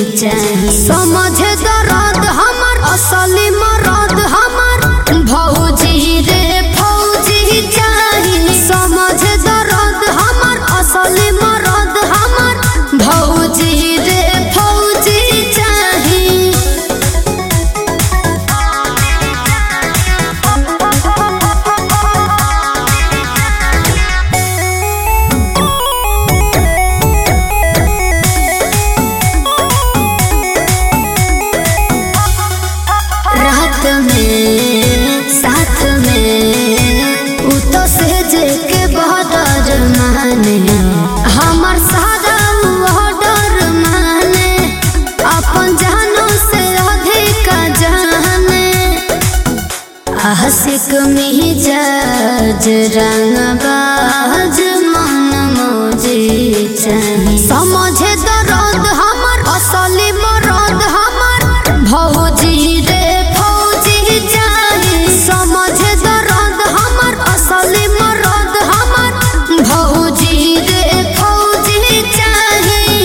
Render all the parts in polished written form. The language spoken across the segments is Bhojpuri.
चाहिए। समझे दर्द हमर असली मरद हमर भौजी रे फौजी चाहिए। समझे दर्द हमर असली मरद हमर भौजी रे फौजी चाहिए। रात में साथ में उ तो सेजे के बॉर्डर माने हमर सारा ऑर्डर माने अपन जानों से अधिक जाने। आशिक मिजाज रंगबाज मन मौजी चाहिए। समझे दर्द हमर असली मरद हमर भौजी रे फौजी चाहिए। समझे दर्द हमर असली मरद हमर भौजी रे फौजी चाहिए।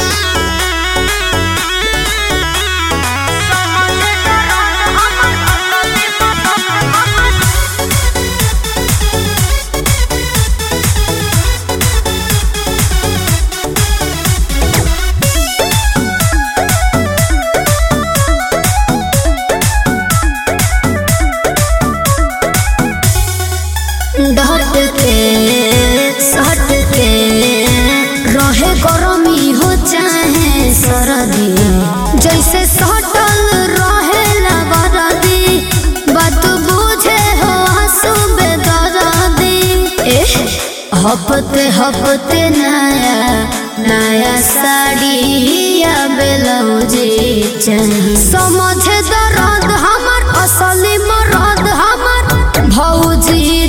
डट के सट के रहे गरमी हो चाहे सरदी जैसे सटल रहे बरदी बात बुझे हो आंसू बेदर्दी। हफ्ते हफ्ते नया नया साड़ी या ब्लाउज चाहिए। समझे दर्द हमर असली मरद हमर भौजी